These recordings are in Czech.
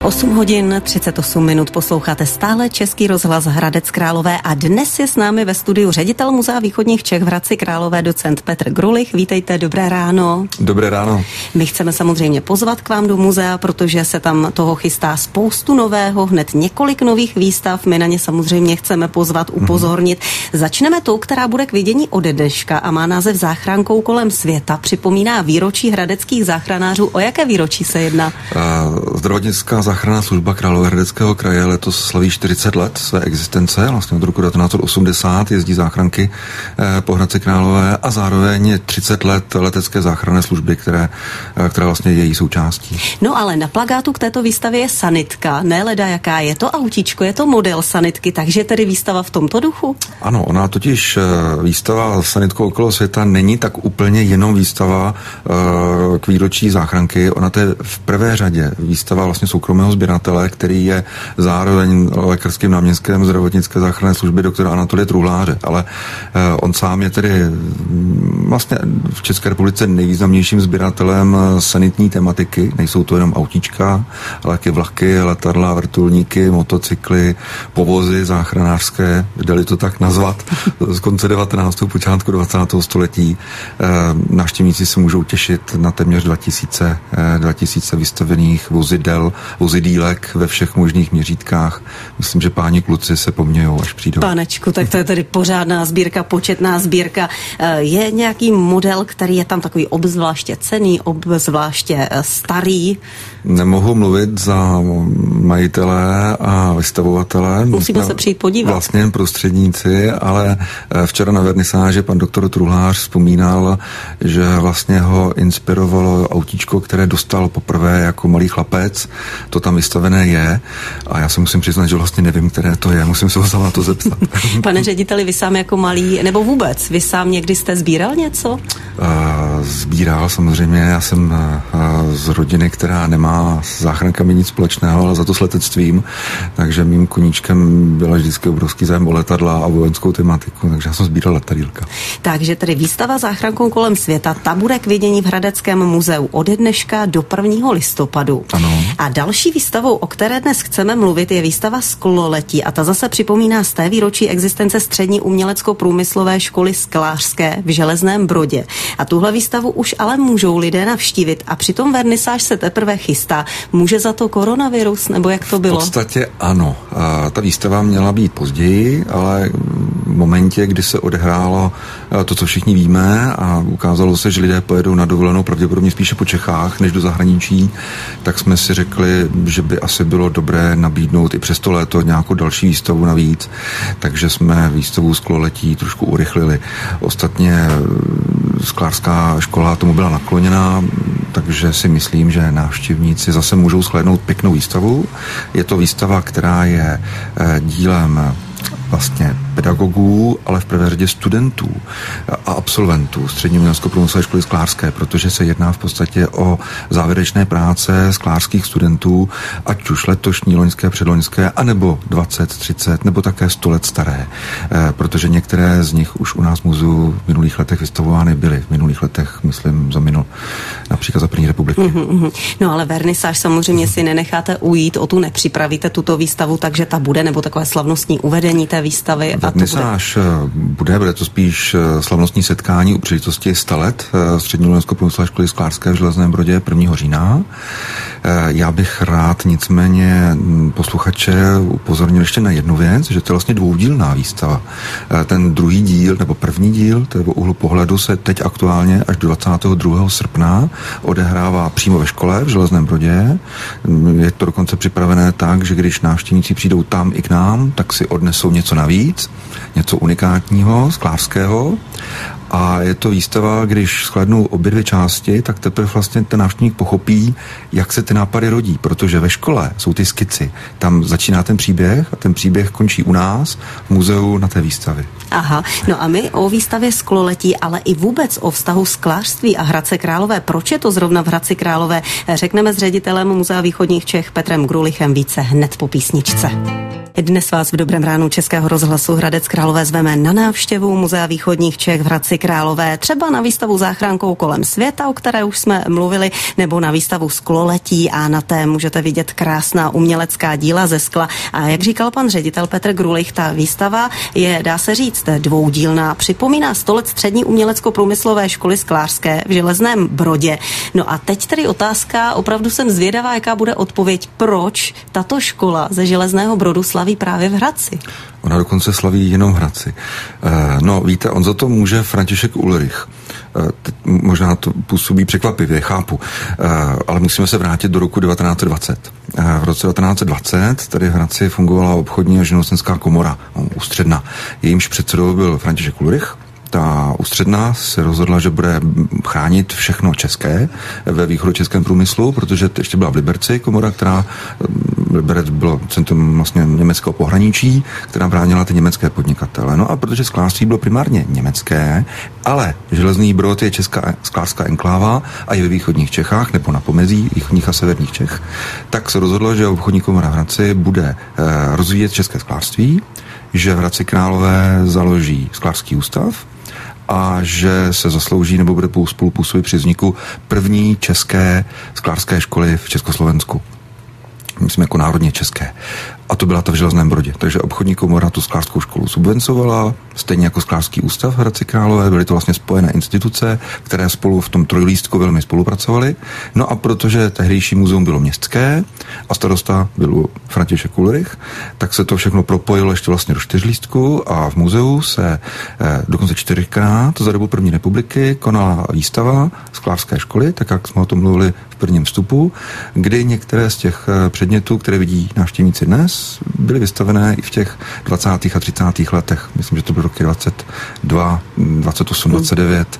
8 hodin 38 minut posloucháte stále Český rozhlas Hradec Králové a dnes je s námi ve studiu ředitel Muzea východních Čech v Hradci Králové docent Petr Grulich. Vítejte, dobré ráno. Dobré ráno. My chceme samozřejmě pozvat k vám do muzea, protože se tam toho chystá spoustu nového, hned několik nových výstav. My na ně samozřejmě chceme pozvat, upozornit. Začneme tou, která bude k vidění ode dneška a má název Záchrankou kolem světa. Připomíná výročí hradeckých záchranářů. O jaké výročí se jedná? Zdravotnická záchranná služba Královéhradeckého kraje letos slaví 40 let své existence. Vlastně od roku 1980 jezdí záchranky po Hradci Králové a zároveň 30 let letecké záchranné služby, která vlastně je její součástí. No ale na plakátu k této výstavě je sanitka, ne leda jaká je to autíčko, je to model sanitky, takže tedy výstava v tomto duchu? Ano, ona totiž výstava sanitkou okolo světa není tak úplně jenom výstava k výročí záchranky, ona to je v prvé řadě výstava vlastně soukromého sběratele, který je zároveň lékařským náměstkem zdravotnické záchranné služby doktora Anatolie Truhláře, ale on sám je tedy vlastně v České republice nejvýznamnějším sběratelem sanitní tematiky. Nejsou to jenom autíčka, ale taky vlaky, letadla, vrtulníky, motocykly, povozy záchranářské, jde-li to tak nazvat, z konce 19. počátku 20. století. Návštěvníci se můžou těšit na téměř 2000 vystavených vozidílek ve všech možných měřítkách. Myslím, že páni kluci se pomějou, až přijdou. Pánečku, tak to je tedy pořádná sbírka, početná sbírka. Je nějaký model, který je tam takový obzvláště cenný, obzvláště starý? Nemohu mluvit za majitele a vystavovatele. Musíme se přijít podívat. Vlastně prostředníci, ale včera na vernisáži pan doktor Truhlář vzpomínal, že vlastně ho inspirovalo autíčko, které dostal poprvé jako malý chlapec. To tam vystavené je a já se musím přiznat, že vlastně nevím, které to je. Musím se ho sám na to zeptat. Pane řediteli, vy sám jako malý, nebo vůbec, vy sám někdy jste sbíral něco? Sbíral samozřejmě. Já jsem z rodiny, která nemá s záchrankami nic společného, ale za to s letectvím. Takže mým koníčkem byla vždycky obrovský zájem o letadla a vojenskou tematiku, takže já jsem sbíral letadýlka. Takže tedy výstava Záchrankou kolem světa, ta bude k vidění v Hradeckém muzeu od dneška do 1. listopadu. Ano. A další výstavou, o které dnes chceme mluvit, je výstava Skloletí a ta zase připomíná z té výročí existence Střední umělecko-průmyslové školy sklářské v Železném Brodě. A tuhle výstavu už ale můžou lidé navštívit a přitom vernisáž se teprve chystá. Může za to koronavirus, nebo jak to bylo? V podstatě ano. Ta výstava měla být později, ale v momentě, kdy se odehrálo to, co všichni víme a ukázalo se, že lidé pojedou na dovolenou pravděpodobně spíše po Čechách, než do zahraničí, tak jsme si řekli, že by asi bylo dobré nabídnout i přes to léto nějakou další výstavu navíc, takže jsme výstavu Skloletí trošku urychlili. Ostatně sklářská škola tomu byla nakloněná, takže si myslím, že návštěvníci zase můžou shlédnout pěknou výstavu. Je to výstava, která je dílem vlastně pedagogů, ale v prvé řadě studentů a absolventů Střední umělecko-průmyslové školy sklářské, protože se jedná v podstatě o závěrečné práce sklářských studentů, ať už letošní, loňské, předloňské, anebo 20, 30, nebo také 100 let staré, protože některé z nich už u nás v muzeu v minulých letech vystavovány byly. V minulých letech, myslím, například za první republiky. No ale vernisáž samozřejmě si nenecháte ujít, o tu nepřipravíte tuto výstavu, takže ta bude, nebo takové slavnostní uvedení té výstavy. Vernisáž bude to spíš slavnostní setkání u příležitosti 100 let Střední umělecko-průmyslové školy sklářské v Železném Brodě 1. října. Já bych rád nicméně posluchače upozornil ještě na jednu věc, že to je vlastně dvoudílná výstava. Ten druhý díl, nebo první díl, to je o úhlu pohledu, se teď aktuálně až do 22. srpna odehrává přímo ve škole v Železném Brodě. Je to dokonce připravené tak, že když návštěvníci přijdou tam i k nám, tak si odnesou něco navíc, něco unikátního, sklářského. A je to výstava, když shlédnou obě dvě části, tak teprve vlastně ten návštěvník pochopí, jak se ty nápady rodí, protože ve škole jsou ty skici. Tam začíná ten příběh a ten příběh končí u nás v muzeu na té výstavě. Aha, no a my o výstavě Skloletí, ale i vůbec o vztahu sklářství a Hradce Králové. Proč je to zrovna v Hradci Králové? Řekneme s ředitelem Muzea východních Čech Petrem Grulichem více hned po písničce. Dnes vás v Dobrém ránu Českého rozhlasu Hradec Králové zveme na návštěvu Muzea východních Čech v Hradci Králové, třeba na výstavu Záchrankou kolem světa, o které už jsme mluvili, nebo na výstavu Skloletí, a na té můžete vidět krásná umělecká díla ze skla. A jak říkal pan ředitel Petr Grulich, ta výstava je, dá se říct, dvoudílná. Připomíná 100 let střední umělecko-průmyslové školy sklářské v Železném Brodě. No a teď tedy otázka, opravdu jsem zvědavá, jaká bude odpověď, proč tato škola ze Železného Brodu slaví právě v Hradci. Ona dokonce slaví jenom v Hradci. No víte, on za to může František Ulrich. Možná to působí překvapivě, chápu, ale musíme se vrátit do roku 1920. V roce 1920 tady v Hradci fungovala obchodní a živnostenská komora, ústředna. Jejímž předsedou byl František Ulrich. Ta ústředna se rozhodla, že bude chránit všechno české ve východočeském průmyslu, protože ještě byla v Liberci komora, která Liberec bylo centrum vlastně německého pohraničí, která bránila ty německé podnikatele. No a protože sklářství bylo primárně německé, ale Železný Brod je česká sklářská enkláva a je ve východních Čechách nebo na pomezí východních a severních Čech, tak se rozhodlo, že obchodní komora v Hradci bude rozvíjet české sklářství, že v Hradci Králové založí sklářský ústav a že se zaslouží nebo bude spolupůsobit při vzniku první české sklářské školy v Československu. Myslím jako národně české. A to byla ta v Železném Brodě. Takže obchodní komora tu sklářskou školu subvencovala, stejně jako sklářský ústav v Hradci Králové. Byly to vlastně spojené instituce, které spolu v tom trojlístku velmi spolupracovaly. No a protože tehdejší muzeum bylo městské a starosta byl František Ulrich, tak se to všechno propojilo ještě vlastně do čtyřlístku a v muzeu se dokonce 4krát za dobu první republiky konala výstava sklářské školy, tak jak jsme o tom mluvili v prvním vstupu, kdy některé z těch předmětů, které vidí návštěvníci dnes, byly vystavené i v těch 20. a 30. letech. Myslím, že to byly roky 22, 28, 29,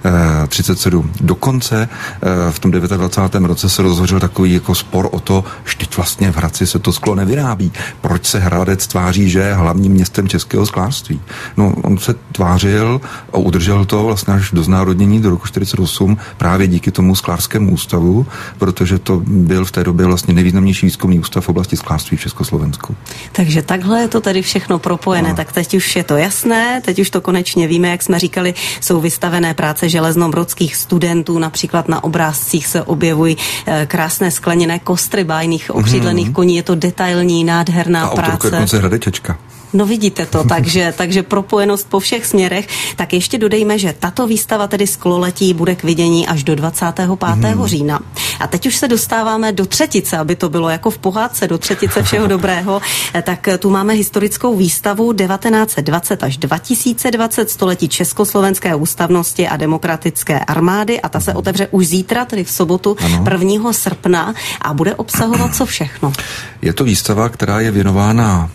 37. Dokonce v tom 29. roce se rozhořel takový jako spor o to, že teď vlastně v Hradci se to sklo nevyrábí. Proč se Hradec tváří, že je hlavním městem českého sklářství? No, on se tvářil a udržel to vlastně až do znárodnění do roku 48 právě díky tomu sklářskému ústavu, protože to byl v té době vlastně nejvýznamnější výzkumný ústav v oblasti sklářství v Československu. Takže takhle je to tady všechno propojené, no. Tak teď už je to jasné, teď už to konečně víme, jak jsme říkali, jsou vystavené práce železnombrodských studentů, například na obrázcích se objevují krásné skleněné kostry bájných okřídlených koní, je to detailní, nádherná práce. A autorka dokonce Hradečečka. No vidíte to, takže propojenost po všech směrech. Tak ještě dodejme, že tato výstava, tedy Skloletí, bude k vidění až do 25. října. A teď už se dostáváme do třetice, aby to bylo jako v pohádce, do třetice všeho dobrého. Tak tu máme historickou výstavu 1920 až 2020 století československé ústavnosti a demokratické armády a ta se otevře už zítra, tedy v sobotu 1. srpna a bude obsahovat co všechno. Je to výstava, která je věnována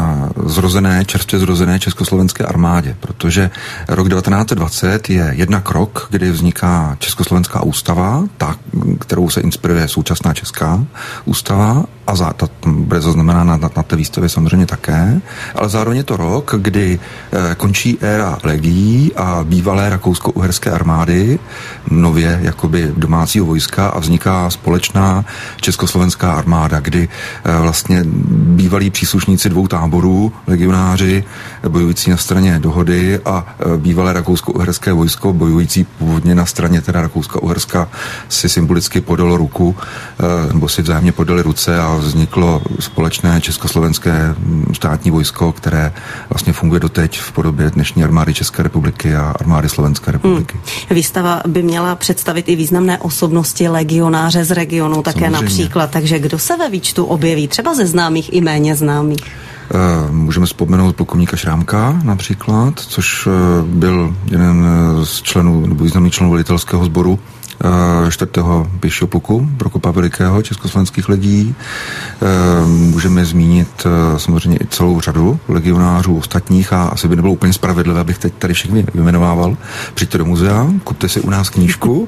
čerstvě zrozené československé armádě, protože rok 1920 je jednak rok, kdy vzniká Československá ústava, ta, kterou se inspiruje současná česká ústava a ta bude zaznamenána na té výstavě samozřejmě také, ale zároveň je to rok, kdy končí éra legií a bývalé rakousko-uherské armády, nově jakoby domácího vojska a vzniká společná československá armáda, kdy vlastně bývalí příslušníci dvou táborů, legionáři bojující na straně dohody a bývalé rakousko-uherské vojsko bojující původně na straně teda Rakouska-Uherska si symbolicky podalo ruku nebo si vzájemně podali ruce a vzniklo společné československé státní vojsko, které vlastně funguje doteď v podobě dnešní armády České republiky a armády Slovenské republiky. Výstava by měla představit i významné osobnosti legionáře z regionu, také samozřejmě. Například. Takže kdo se ve výčtu objeví? Třeba ze známých i méně známých. Můžeme vzpomenout plukovníka Šrámka například, což byl jeden z členů nebo významných členů velitelského sboru 4. pěšího pluku Prokopa Velikého československých legií. Můžeme zmínit samozřejmě i celou řadu legionářů ostatních a asi by nebylo úplně spravedlivé, abych teď tady všechny vyjmenovával. Přijďte do muzea, kupte si u nás knížku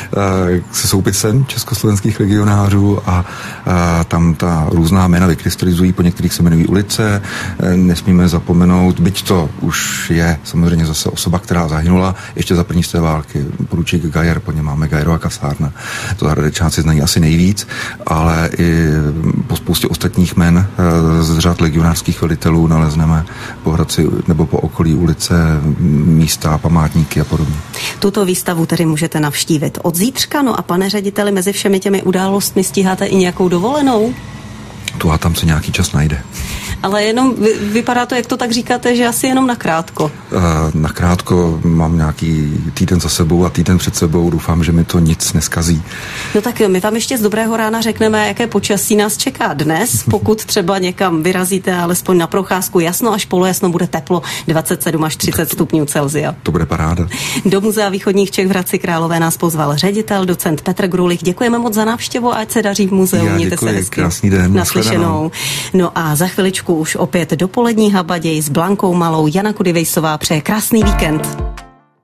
se soupisem československých legionářů a tam ta různá jména vykrystalizují, po některých se jmenují ulice. Nesmíme zapomenout, byť to už je samozřejmě zase osoba, která zahynula ještě za první světové války. Poručík Gajer, po něm máme Gajerova kasárna. To Hradečáci znají asi nejvíc, ale i spoustě ostatních men z řad legionářských velitelů nalezneme po Hradci nebo po okolí ulice, místa, památníky a podobně. Tuto výstavu tedy můžete navštívit od zítřka. No a pane řediteli, mezi všemi těmi událostmi stíháte i nějakou dovolenou? Tu a tam se nějaký čas najde. Ale jenom vypadá to, jak to tak říkáte, že asi jenom nakrátko. Nakrátko mám nějaký týden za sebou a týden před sebou. Doufám, že mi to nic neskazí. No tak my vám ještě z dobrého rána řekneme, jaké počasí nás čeká dnes. Pokud třeba někam vyrazíte, alespoň na procházku, jasno až polojasno, bude teplo 27 až 30 stupňů Celsia. To bude paráda. Do Muzea východních Čech v Hradci Králové nás pozval ředitel, docent Petr Grulich. Děkujeme moc za návštěvu a ať se daří v muzeu. Mějte se hezky. Krásný den. Naslyšenou. No a za chviličku už opět dopolední habaděj s Blankou Malou. Jana Kudivejsová přeje krásný víkend.